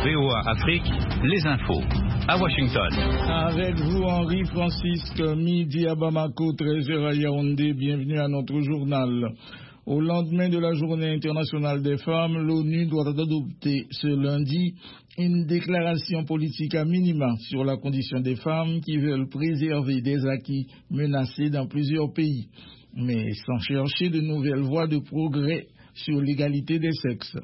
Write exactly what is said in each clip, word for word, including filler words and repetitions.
V O A Afrique, les infos. À Washington. Avec vous, Henri-Francisque, midi à Bamako, treize heures à Yaoundé. Bienvenue à notre journal. Au lendemain de la Journée internationale des femmes, l'ONU doit adopter ce lundi une déclaration politique à minima sur la condition des femmes qui veulent préserver des acquis menacés dans plusieurs pays, mais sans chercher de nouvelles voies de progrès sur l'égalité des sexes.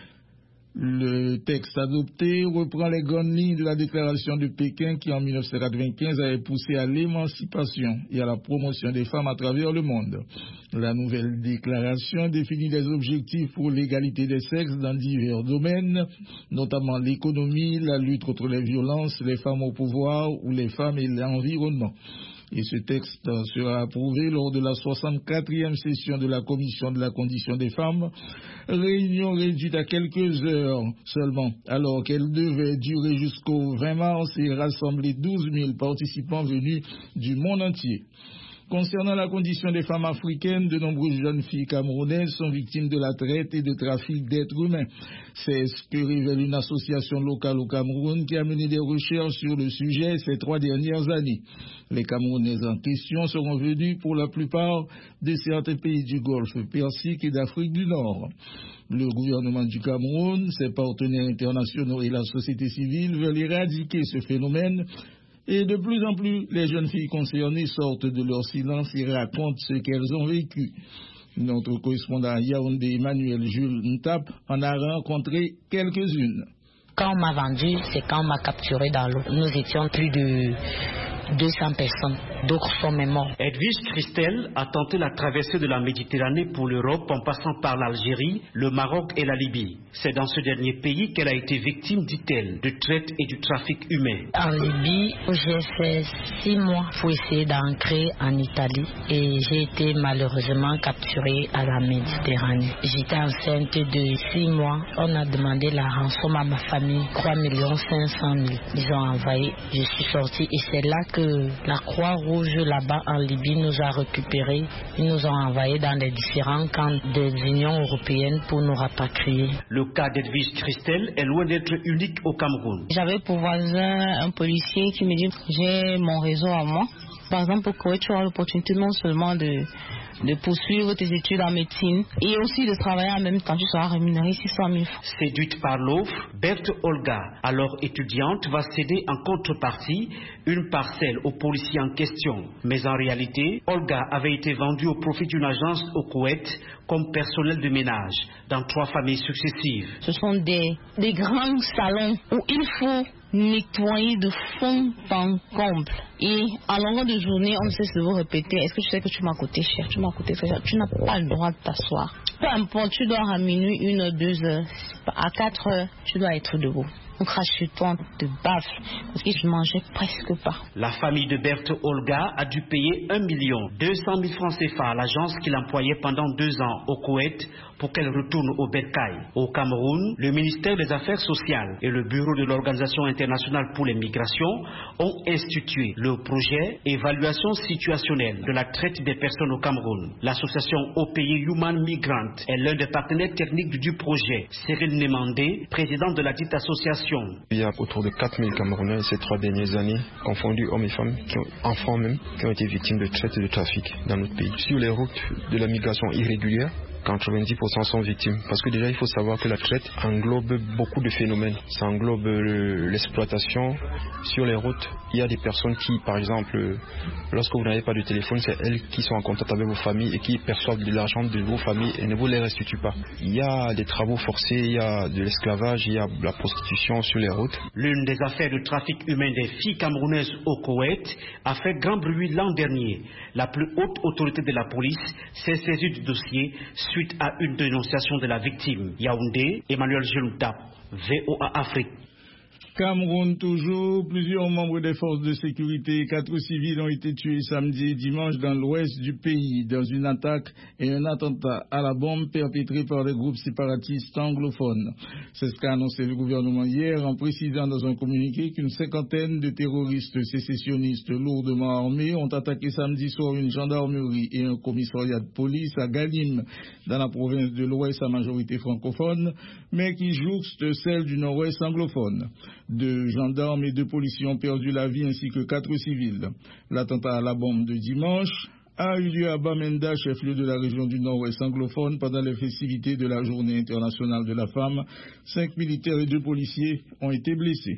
Le texte adopté reprend les grandes lignes de la déclaration de Pékin qui en mille neuf cent quatre-vingt-quinze avait poussé à l'émancipation et à la promotion des femmes à travers le monde. La nouvelle déclaration définit des objectifs pour l'égalité des sexes dans divers domaines, notamment l'économie, la lutte contre les violences, les femmes au pouvoir ou les femmes et l'environnement. Et ce texte sera approuvé lors de la soixante-quatrième session de la Commission de la condition des femmes, réunion réduite à quelques heures seulement, alors qu'elle devait durer jusqu'au vingt mars et rassembler douze mille participants venus du monde entier. Concernant la condition des femmes africaines, de nombreuses jeunes filles camerounaises sont victimes de la traite et de trafic d'êtres humains. C'est ce que révèle une association locale au Cameroun qui a mené des recherches sur le sujet ces trois dernières années. Les Camerounaises en question seront venues pour la plupart de certains pays du Golfe Persique et d'Afrique du Nord. Le gouvernement du Cameroun, ses partenaires internationaux et la société civile veulent éradiquer ce phénomène. Et de plus en plus, les jeunes filles concernées sortent de leur silence et racontent ce qu'elles ont vécu. Notre correspondant à Yaoundé, Emmanuel Jules Ntap, en a rencontré quelques-unes. Quand on m'a vendu, c'est quand on m'a capturé dans l'eau. Nous étions plus de deux cents personnes, d'autres sont même morts. Edwige Christelle a tenté la traversée de la Méditerranée pour l'Europe en passant par l'Algérie, le Maroc et la Libye. C'est dans ce dernier pays qu'elle a été victime, dit-elle, de traite et du trafic humain. En Libye, j'ai fait six mois pour essayer d'ancrer en Italie et j'ai été malheureusement capturée à la Méditerranée. J'étais enceinte de six mois. On a demandé la rançon à ma famille, trois millions cinq cent mille. Ils ont envoyé, je suis sortie et c'est là que la Croix-Rouge là-bas en Libye nous a récupérés. Ils nous ont envoyés dans les différents camps des Unions européennes pour nous rapatrier. Le cas d'Edwige Christelle est loin d'être unique au Cameroun. J'avais pour voisin un policier qui me dit j'ai mon réseau à moi. Par exemple, au Koweït, tu as l'opportunité non seulement de, de poursuivre tes études en médecine et aussi de travailler en même temps. Tu seras rémunéré six cent mille francs. Séduite par l'offre, Berthe Olga, alors étudiante, va céder en contrepartie une parcelle au policier en question. Mais en réalité, Olga avait été vendue au profit d'une agence au Koweït comme personnel de ménage dans trois familles successives. Ce sont des, des grands salons où il faut nettoyer de fond en comble. Et à longueur de journée, on ne cesse de vous répéter, est-ce que tu sais que tu m'as coûté cher, tu m'as coûté très cher, tu n'as pas le droit de t'asseoir. Peu importe, tu dors à minuit, une ou deux heures, à quatre heures, tu dois être debout. On crache sur toi, on te baffle, parce que je mangeais presque pas. La famille de Berthe Olga a dû payer un million deux cent mille francs C F A à l'agence qui l'employait pendant deux ans au Koweït pour qu'elle retourne au bercail. Au Cameroun, le ministère des Affaires sociales et le bureau de l'Organisation internationale pour les migrations ont institué le projet Évaluation situationnelle de la traite des personnes au Cameroun. L'association O P I Human Migrant est l'un des partenaires techniques du projet. Cyril Nemandé, président de la dite association. Il y a autour de quatre mille Camerounais ces trois dernières années, confondus hommes et femmes, qui ont, enfants même, qui ont été victimes de traite et de trafic dans notre pays. Sur les routes de la migration irrégulière, quatre-vingt-dix pour cent sont victimes. Parce que déjà, il faut savoir que la traite englobe beaucoup de phénomènes. Ça englobe euh, l'exploitation. Sur les routes, il y a des personnes qui, par exemple, lorsque vous n'avez pas de téléphone, c'est elles qui sont en contact avec vos familles et qui perçoivent de l'argent de vos familles et ne vous les restituent pas. Il y a des travaux forcés, il y a de l'esclavage, il y a de la prostitution sur les routes. L'une des affaires de trafic humain des filles camerounaises au Koweït a fait grand bruit l'an dernier. La plus haute autorité de la police s'est saisie du dossier suite à une dénonciation de la victime. Yaoundé, Emmanuel Jules Ntap, V O A Afrique. Cameroun toujours, plusieurs membres des forces de sécurité et quatre civils ont été tués samedi et dimanche dans l'ouest du pays dans une attaque et un attentat à la bombe perpétré par des groupes séparatistes anglophones. C'est ce qu'a annoncé le gouvernement hier en précisant dans un communiqué qu'une cinquantaine de terroristes sécessionnistes lourdement armés ont attaqué samedi soir une gendarmerie et un commissariat de police à Galim dans la province de l'ouest à majorité francophone mais qui jouxte celle du nord-ouest anglophone. Deux gendarmes et deux policiers ont perdu la vie ainsi que quatre civils. L'attentat à la bombe de dimanche a eu lieu à Bamenda, chef-lieu de la région du nord-ouest anglophone, pendant les festivités de la Journée internationale de la femme. Cinq militaires et deux policiers ont été blessés.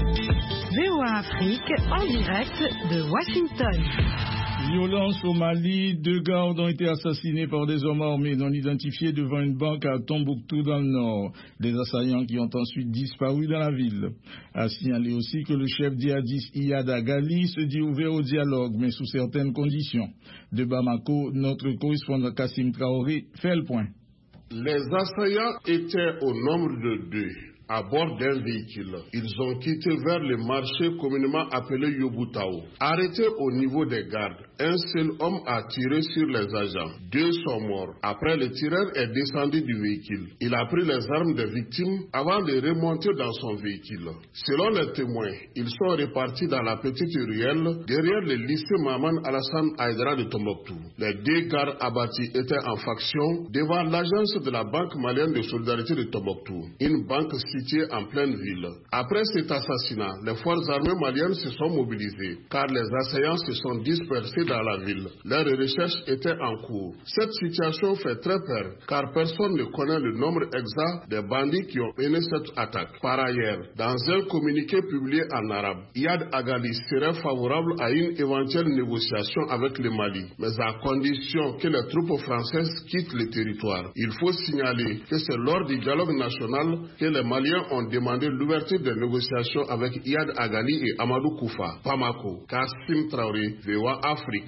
V O A Afrique en direct de Washington. Violence au Mali, deux gardes ont été assassinés par des hommes armés non identifiés devant une banque à Tombouctou dans le nord. Des assaillants qui ont ensuite disparu dans la ville. A signalé aussi que le chef djihadiste Iyad Agali se dit ouvert au dialogue, mais sous certaines conditions. De Bamako, notre correspondant Kassim Traoré fait le point. Les assaillants étaient au nombre de deux. À bord d'un véhicule. Ils ont quitté vers le marché communément appelé Yobutao. Arrêtés au niveau des gardes, un seul homme a tiré sur les agents. Deux sont morts. Après, le tireur est descendu du véhicule. Il a pris les armes des victimes avant de remonter dans son véhicule. Selon les témoins, ils sont répartis dans la petite ruelle derrière le lycée Maman Alassane Aïdara de Tombouctou. Les deux gardes abattus étaient en faction devant l'agence de la Banque malienne de solidarité de Tombouctou, une banque située en pleine ville. Après cet assassinat, les forces armées maliennes se sont mobilisées car les assaillants se sont dispersés dans la ville. Leurs recherches étaient en cours. Cette situation fait très peur car personne ne connaît le nombre exact des bandits qui ont mené cette attaque. Par ailleurs, dans un communiqué publié en arabe, Iyad Agali serait favorable à une éventuelle négociation avec le Mali, mais à condition que les troupes françaises quittent le territoire. Il faut signaler que c'est lors du dialogue national que les Maliens ont demandé l'ouverture des négociations avec Iyad Agali et Amadou Koufa. Bamako, Kassim Traoré, V O A Afrique.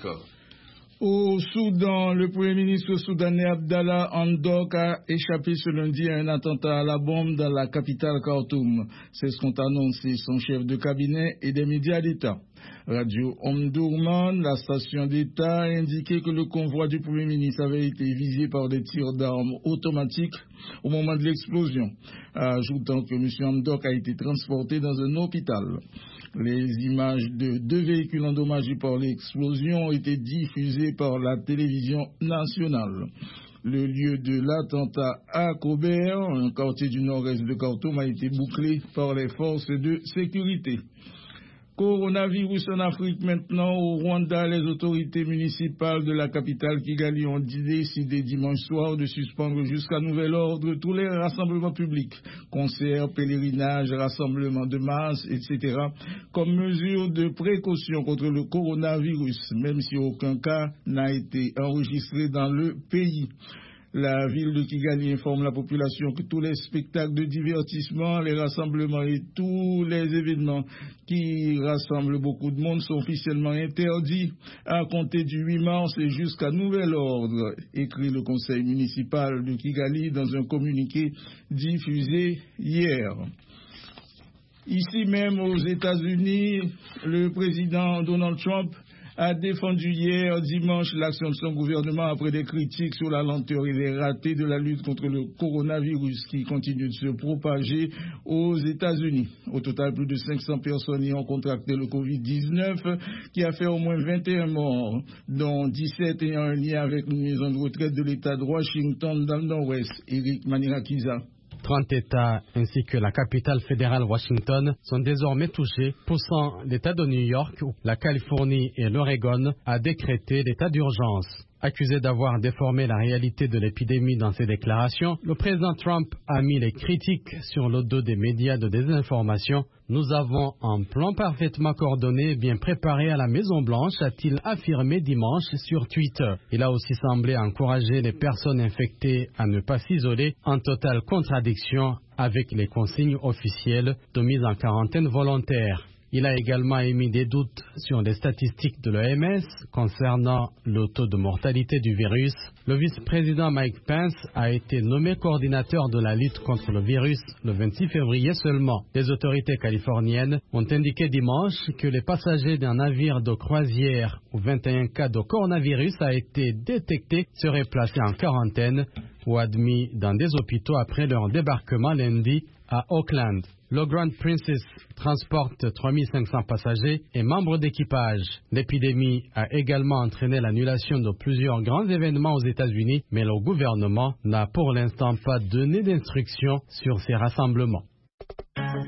Au Soudan, le Premier ministre soudanais Abdallah Hamdok a échappé ce lundi à un attentat à la bombe dans la capitale Khartoum. C'est ce qu'ont annoncé son chef de cabinet et des médias d'État. Radio Omdurman, la station d'État, a indiqué que le convoi du Premier ministre avait été visé par des tirs d'armes automatiques au moment de l'explosion, ajoutant que M. Hamdok a été transporté dans un hôpital. Les images de deux véhicules endommagés par l'explosion ont été diffusées par la télévision nationale. Le lieu de l'attentat à Kober, un quartier du nord-est de Khartoum, a été bouclé par les forces de sécurité. Coronavirus en Afrique maintenant. Au Rwanda, les autorités municipales de la capitale Kigali ont décidé dimanche soir de suspendre jusqu'à nouvel ordre tous les rassemblements publics, concerts, pèlerinages, rassemblements de masse, et cetera, comme mesure de précaution contre le coronavirus, même si aucun cas n'a été enregistré dans le pays. La ville de Kigali informe la population que tous les spectacles de divertissement, les rassemblements et tous les événements qui rassemblent beaucoup de monde sont officiellement interdits à compter du huit mars et jusqu'à nouvel ordre, écrit le conseil municipal de Kigali dans un communiqué diffusé hier. Ici même aux États-Unis, le président Donald Trump a défendu hier dimanche l'action de son gouvernement après des critiques sur la lenteur et les ratés de la lutte contre le coronavirus qui continue de se propager aux États-Unis. Au total, plus de cinq cents personnes y ont contracté le covid dix-neuf qui a fait au moins vingt et un morts, dont dix-sept ayant un lien avec une maison de retraite de l'État de Washington dans le nord-ouest. Eric Manirakiza. trente États ainsi que la capitale fédérale Washington sont désormais touchés, poussant l'État de New York, la Californie et l'Oregon à décréter l'état d'urgence. Accusé d'avoir déformé la réalité de l'épidémie dans ses déclarations, le président Trump a mis les critiques sur le dos des médias de désinformation. Nous avons un plan parfaitement coordonné et bien préparé à la Maison-Blanche, a-t-il affirmé dimanche sur Twitter. Il a aussi semblé encourager les personnes infectées à ne pas s'isoler, en totale contradiction avec les consignes officielles de mise en quarantaine volontaire. Il a également émis des doutes sur les statistiques de l'O M S concernant le taux de mortalité du virus. Le vice-président Mike Pence a été nommé coordinateur de la lutte contre le virus le vingt-six février seulement. Les autorités californiennes ont indiqué dimanche que les passagers d'un navire de croisière où vingt et un cas de coronavirus a été détecté seraient placés en quarantaine ou admis dans des hôpitaux après leur débarquement lundi à Auckland. Le Grand Princess transporte trois mille cinq cents passagers et membres d'équipage. L'épidémie a également entraîné l'annulation de plusieurs grands événements aux États-Unis, mais le gouvernement n'a pour l'instant pas donné d'instructions sur ces rassemblements.